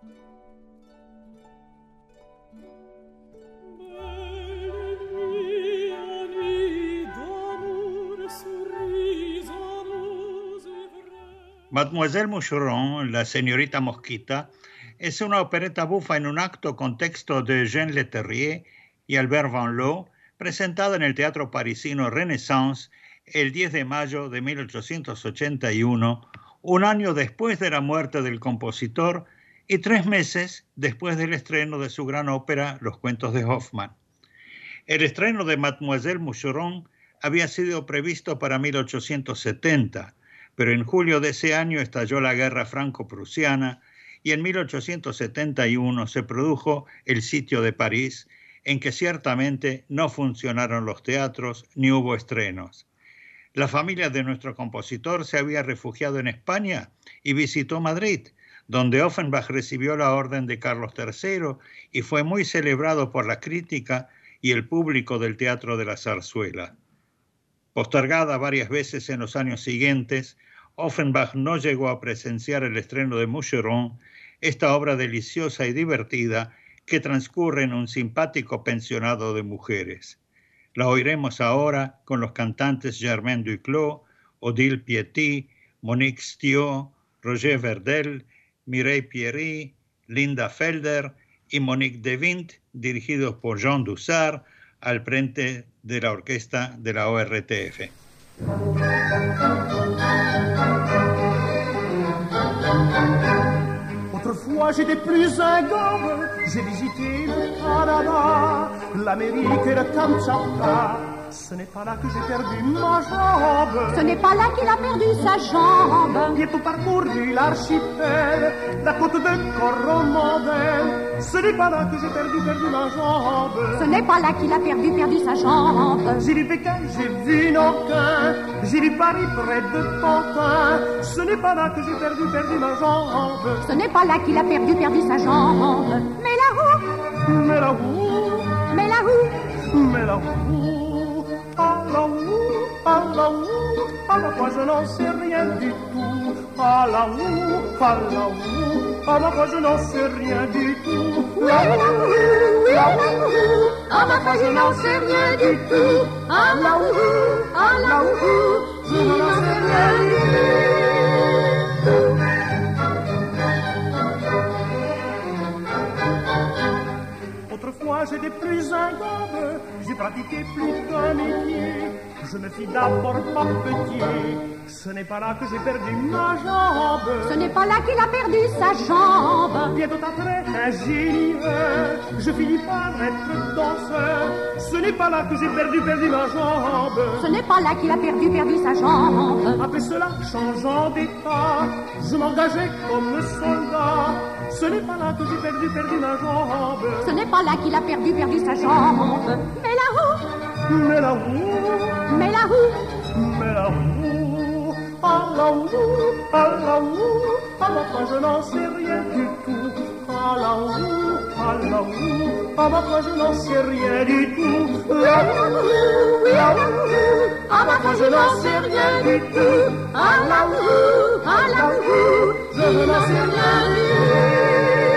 Mademoiselle Moucheron, la señorita Mosquita, es una opereta bufa en un acto con texto de Jean Leterrier y Albert Van Loo, presentada en el Teatro Parisino Renaissance el 10 de mayo de 1881, un año después de la muerte del compositor y 3 meses después del estreno de su gran ópera Los cuentos de Hoffmann. El estreno de Mademoiselle Moucheron había sido previsto para 1870, pero en julio de ese año estalló la guerra franco-prusiana y en 1871 se produjo el sitio de París, en que ciertamente no funcionaron los teatros ni hubo estrenos. La familia de nuestro compositor se había refugiado en España y visitó Madrid, donde Offenbach recibió la orden de Carlos III y fue muy celebrado por la crítica y el público del Teatro de la Zarzuela. Postergada varias veces en los años siguientes, Offenbach no llegó a presenciar el estreno de Moucheron, esta obra deliciosa y divertida que transcurre en un simpático pensionado de mujeres. La oiremos ahora con los cantantes Germaine Duclos, Odile Pietty, Monique Stiot, Roger Verdel, Mireille Pierry, Linda Felder y Monique Devint, dirigidos por Jean Dussart, al frente de la orquesta de la ORTF. Autrefois j'étais plus un gobe, j'ai visité le Canada, l'Amérique et le Kamtchatka. Ce n'est pas là que j'ai perdu ma jambe. Ce n'est pas là qu'il a perdu sa jambe. Bientôt parcouru l'archipel, la côte de Coromandel. Ce n'est pas là que j'ai perdu ma jambe. Ce n'est pas là qu'il a perdu sa jambe. J'ai vu Pékin, j'ai vu Nankin, j'ai vu Paris près de Pantin. Ce n'est pas là que j'ai perdu ma jambe. Ce n'est pas là qu'il a perdu sa jambe. Mais la roue, mais la roue, mais la roue, mais la roue. À la roue, à la roue, à la fois je n'en sais rien du tout. À la roue, à la roue, à la fois je n'en sais rien du tout. La roue, la roue, à la fois je n'en sais rien du tout. À la roue, je n'en sais rien du tout. Autrefois j'étais plus un gobe, j'ai pratiqué plus qu'un métier. Je me fis d'abord papetier. Ce n'est pas là que j'ai perdu ma jambe. Ce n'est pas là qu'il a perdu sa jambe. Bientôt après ingénieur, je finis par être danseur. Ce n'est pas là que j'ai perdu ma jambe. Ce n'est pas là qu'il a perdu sa jambe. Après cela, changeant d'état, je m'engageais comme soldat. Ce n'est pas là que j'ai perdu ma jambe. Ce n'est pas là qu'il a perdu sa jambe. Mais la roue, mais la roue, mais la roue, mais la roue, à la roue, à la roue, à la fois je n'en sais rien du tout. À la roue, à la roue, à la fois je n'en sais rien du tout. La roue, à la fois je n'en sais rien du tout. À la roue, je n'en sais rien du tout.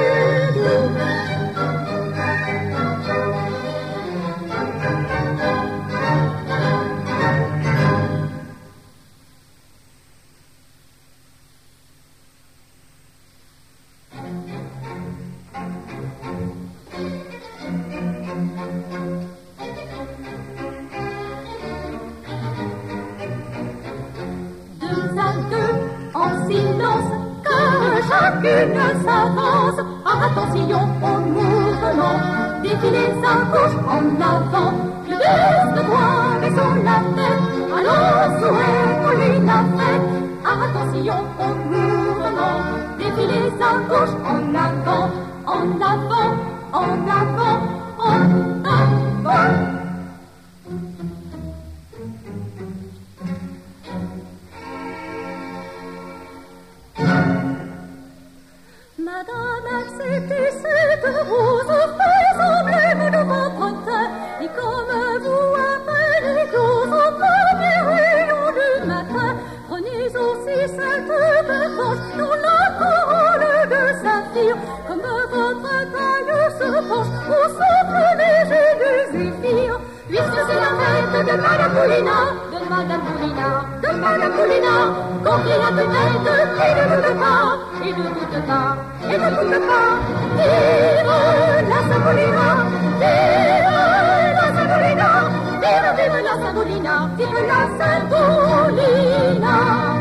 Chacune s'avance, attention au mouvement, défilez à gauche en avant, le buste droit mais sur la tête, allons souhaitons-lui la fête, attention au mouvement, défilez à gauche en avant, en avant, en avant, en avant. Madame, acceptez cette rose, faites emblème de votre teint, et comme vous appelez tous au premier rayon du matin, prenez aussi cette pervenche dans la corolle de sa s'étire, comme votre taille se penche au souffle léger du zéphyr. Puisque c'est la fête de Madame Moulina, de Madame Moulina, de Madame Moulina, qu'on crie à tue-tête et ne doute pas, et ne doute pas, et ne doute pas. Vive la Saint-Moulina, vive la Saint-Moulina, vive, vive la Saint-Moulina, vive la Saint-Moulina.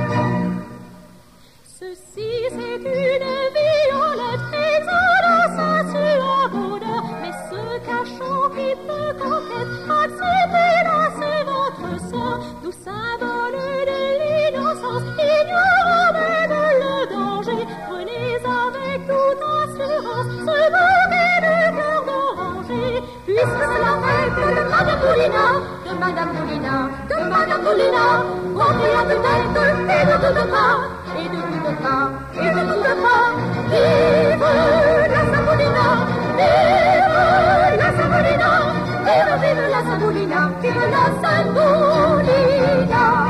Ceci c'est une violette exhale sur bonheur, mais ce cachot qui peut coquette, acceptez-la, c'est votre sœur, nous symbole de l'innocence, ignorant même le danger, prenez avec toute assurance ce bouquet de cœur d'oranger, puisque c'est la fête de Madame Moulina, de Madame Moulina, de Madame Moulina, on crie à tue-tête et ne doute pas, et ne doute pas, et ne doute pas, vive la Saint-Moulina, vive la Saint-Moulina, vive, vive la Saint-Moulina, vive la Saint-Moulina.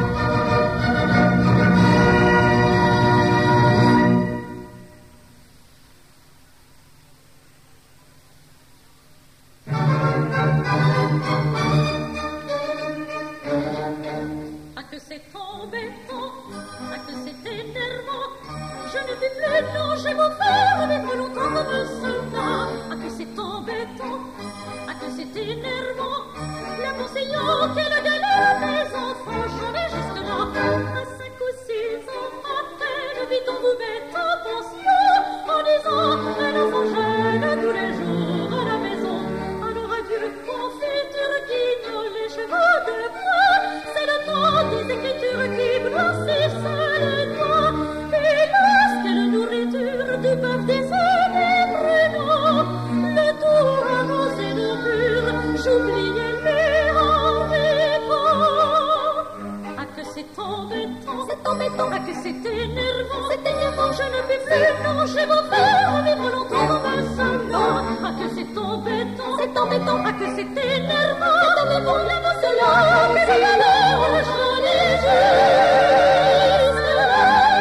Ah que c'est embêtant, ah que c'est énervant, je ne vis plus, non, j'ai beau faire vivre longtemps comme cela. Ah que c'est embêtant, ah que c'est énervant, le conseillant quelle galère des enfants, j'en ai juste là. À 5 ou 6 ans à peine, vit-on vous mettre en pension, en disant, un enfant jeune tous les jours à la maison. Alors adieu, confiture guignol, les chevaux de bois, c'est le temps des écritures qui blanchissent les doigts. Et lorsque la nourriture du bœuf des œufs est prenant, le tout avancé de pur, j'oubliais les envivants. Ah que c'est embêtant, ah que c'est énervant, je ne puis plus, non, j'ai beau faire vivre longtemps comme cela. Ah que c'est embêtant, ah que c'est énervant, l'émotion, mais alors j'en ai juste là.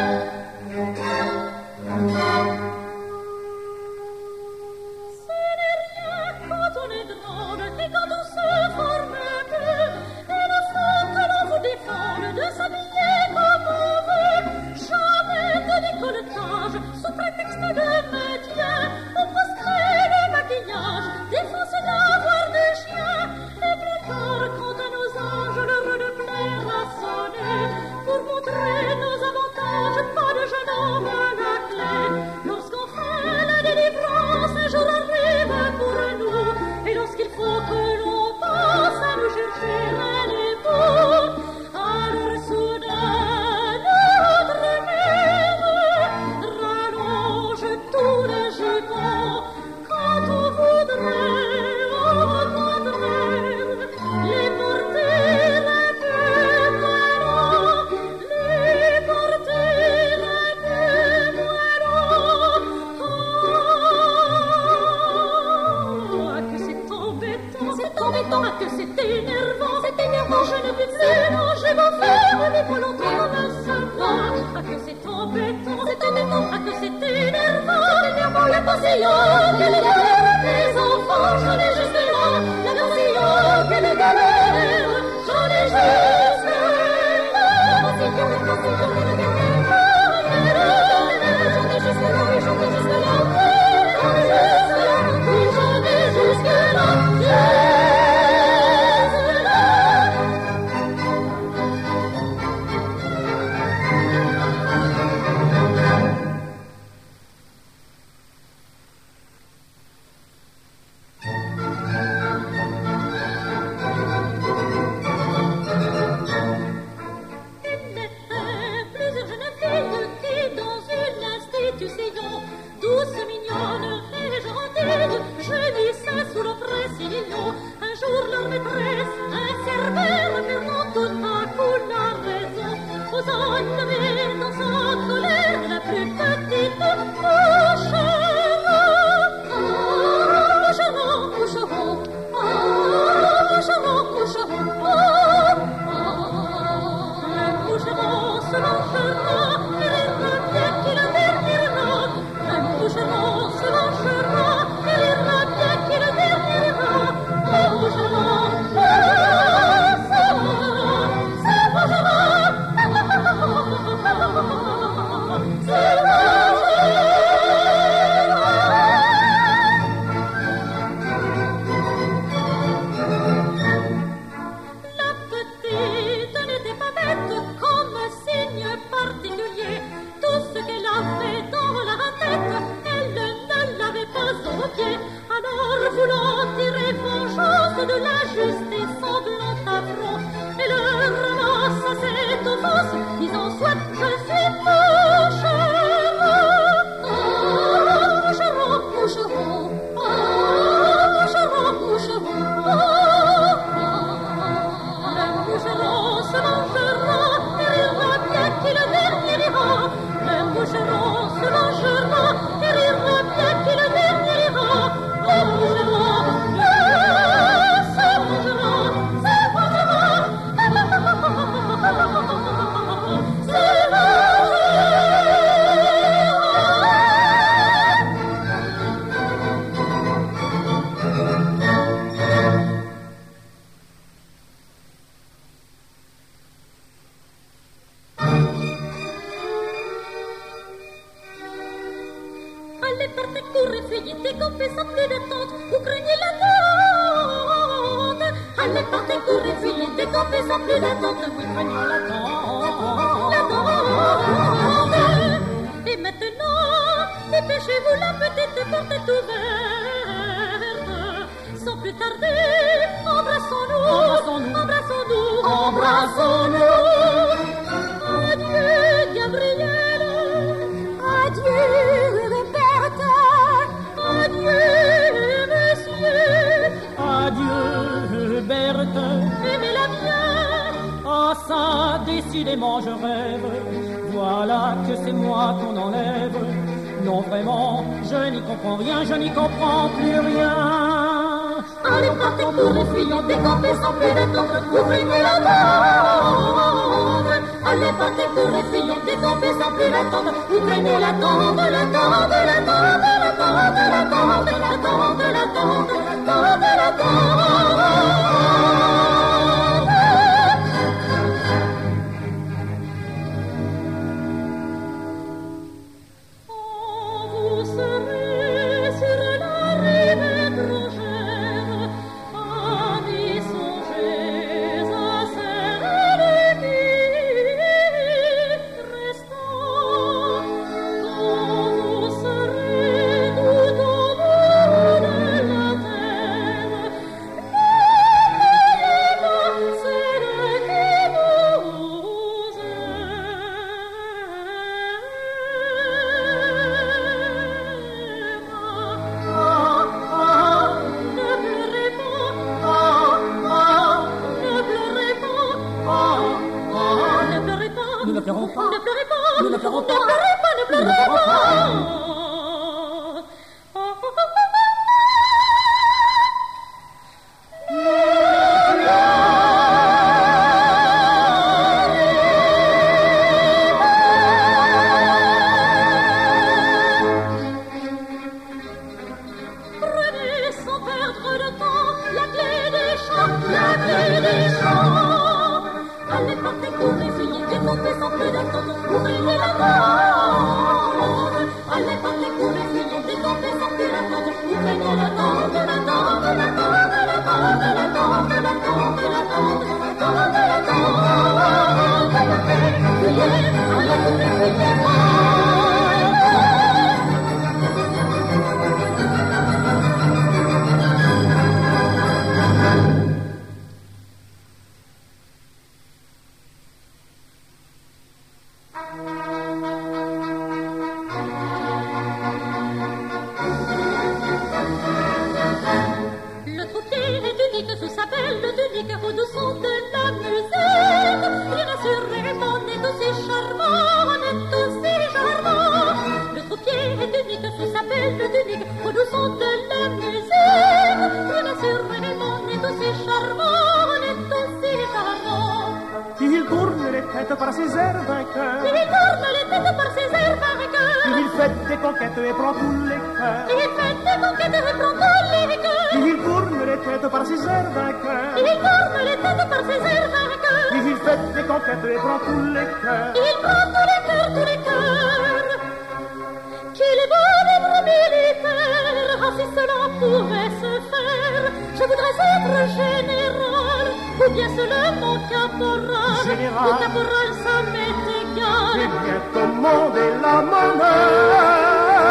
Ce n'est rien quand on est grande et quand on se forme peu, et le faut que l'on vous défende de s'habiller comme on veut. Jamais de décolletage, sous prétexte de maintien, on prescrit le maquillage, défonce l'avoir des chiens. Et plus tard, quand à nos âges l'heure de plaire a sonné, pour montrer nos avantages, pas de jeune homme à la clé. Lorsqu'enfin la délivrance un jour arrive pour nous, et lorsqu'il faut que l'on pense à nous chercher un époux, alors soudain notre mère rallonge tous les jetons. Quand on voudrait, au contraire, les porter un peu moins loin, les porter un peu moins loin. Oh, ah que c'est embêtant, ah que c'est énervant, je ne puis plus, non, j'ai beau faire vivre longtemps comme ça. Ah que c'est embêtant, ah que c'est énervant, la passion, quelle galère, les enfants, j'en ai juste là, la passion, quelle galère, j'en ai juste là, j'en ai juste là, j'en ai juste là, oui, j'en ai juste là. de la justice semblante affront, et le ramasse à cette offense, disant soit je suis moucheron. Oh, moucheron, moucheron, oh, moucheron, moucheron, oh, le moucheron se mangera et rira bien qu'il le dernier ira. Le moucheron se mangera et rira bien qu'il le dernier ira. Le moucheron se mangera, se mangera, se mangera. Allez, partez, courez, fuyez, décampez sans plus d'attente, vous craignez la tente. Allez, partez, courez, fuyez, décampez sans plus d'attente, vous craignez la tente. Et maintenant, dépêchez-vous, la petite porte est ouverte. Sans plus tarder, embrassons-nous, embrassons-nous, embrassons-nous. Adieu, Gabriel. Adieu, Bertha. Adieu, monsieur. Adieu, Berthe. Aimez-la bien. Ah ça, décidément je rêve. Voilà que c'est moi qu'on enlève. Non vraiment, je n'y comprends rien, je n'y comprends plus rien. Allez, partez pour les fuyons, décampez sans plus d'attente, ouvrez-moi la tente. Allez, partez pour les fuyons, décampez sans plus d'attente, ouvrez-moi la tente, la tente, la tente, la tente, la tente, la tente, la tente, la tente, la tente.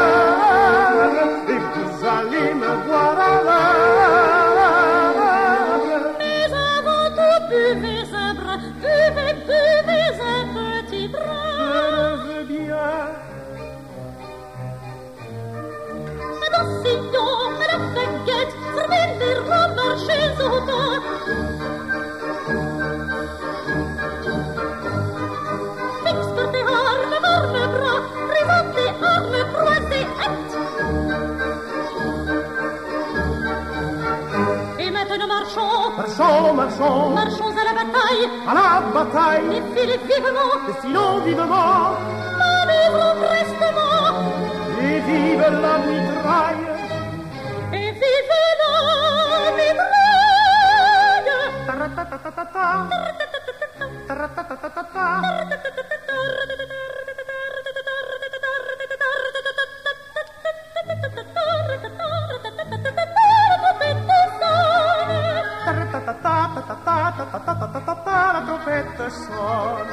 Et vous allez me voir à la baguettes, fermez les rangs, marchez au pas. Exportez armes, bras, présentez armes croisées, hâte. Et maintenant marchons, marchons à la bataille, défilez vivement, manœuvrons prestement, et vive la mitraille. Et vive la mitraille. La trompette sonne.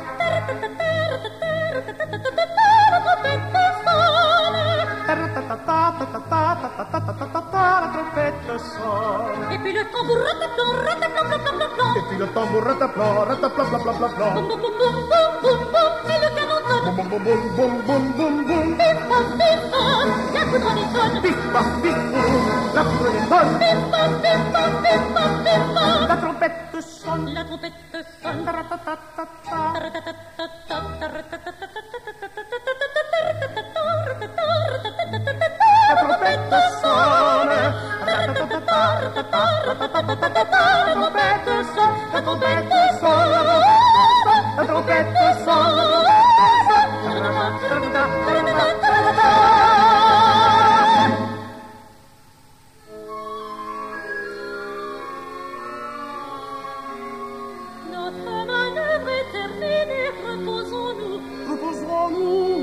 Et puis le tambour rataplan. Et puis le tambour rataplan. Boum boum boum boum boum boum boum. Et le canon tonne. Boum boum boum boum boum boum boum. Pif paf pif paf. La foudre en étonne. Pif paf pif boum. La foudre étonne. Pif paf pif paf pif paf pif paf. La trompette sonne. La trompette sonne. La trompette sonne. Notre manœuvre est terminée, reposons-nous.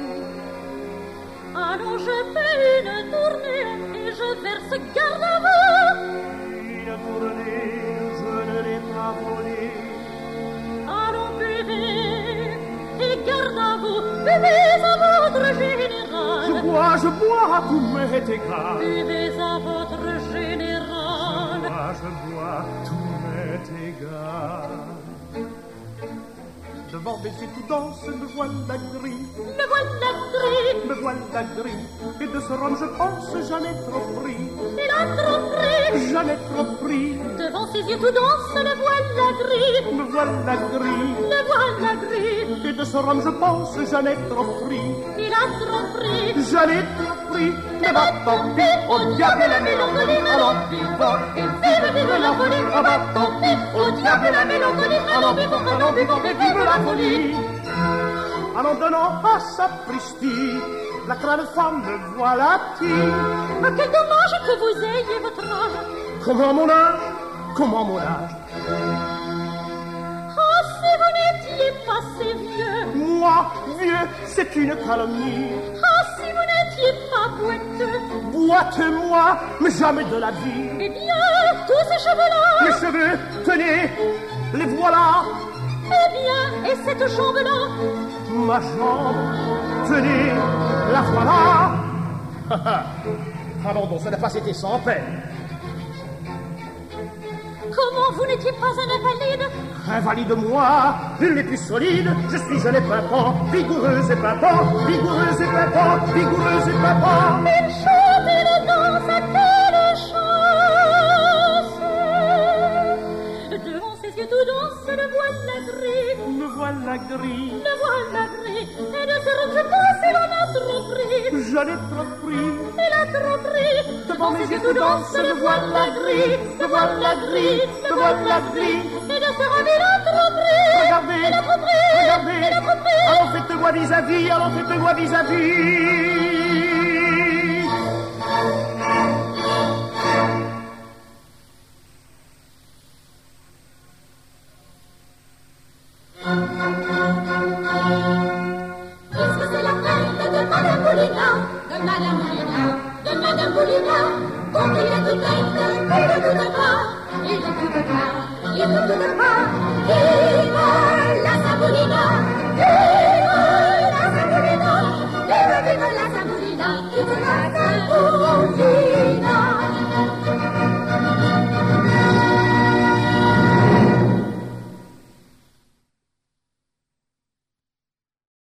Allons, je fais une tournée et je verse garde à vous. Une tournée, je ne l'ai pas volée. Allons, buvez et garde à vous, buvez à votre général. Je bois, tout m'est égal. Buvez à votre général. Je bois, tout m'est égal. Devant mes étudiants, me voilà gris. Me voilà gris. Et de ce rhum, je pense, j'en ai trop pris. Il a trop pris. J'en ai trop pris. Devant ses yeux tout danse, le voilà gris. Me voilà gris. Le voilà gris. Et de ce rhum, je pense, j'en ai trop pris. Il a trop pris. J'en ai trop pris. Mais va tant pis, au diable la mélancolie. Allons, vivons et vive la folie. Ah va tant pis, au diable la mélancolie. Allons, vivons et vive la folie. Allons, donnons à sapristi. La crâne femme, me voilà-t-il. Ah, quel dommage que vous ayez votre âge. Comment mon âge? Oh, si vous n'étiez pas si vieux. Moi, vieux, c'est une calomnie. Oh, si vous n'étiez pas boiteux. Boitez-moi, mais jamais de la vie. Eh bien, tous ces cheveux-là. Les cheveux, tenez, les voilà. Eh bien, et cette jambe-là. Ma jambe, tenez, la voilà. Pardon, donc ça n'a pas été sans peine. Comment vous n'étiez pas un invalide? Invalide moi, une des plus solides. Je suis un épimpant, vigoureuse et pimpant, vigoureuse et pimpant, vigoureuse et pimpant. Il chante, il danse, à quelle chance. Devant ses yeux tout danse, le voilà gris. Me voilà gris. Le voilà gris. Et de ce rhum, je pense, il en a trop pris. J'en ai trop pris. Il a trop pris. Devant mes yeux tout danse, le voilà gris. Le voilà gris. Le voilà gris. Et de ce rhum, il a trop pris. Regardez. Il a trop pris. Regardez. Il a trop pris. Allons, faites-moi vis-à-vis. Allons, faites-moi vis-à-vis. Puisque c'est la fête de Madame Boulina, donc il est tout bête, il ne doute pas, il ne doute pas, il ne doute pas,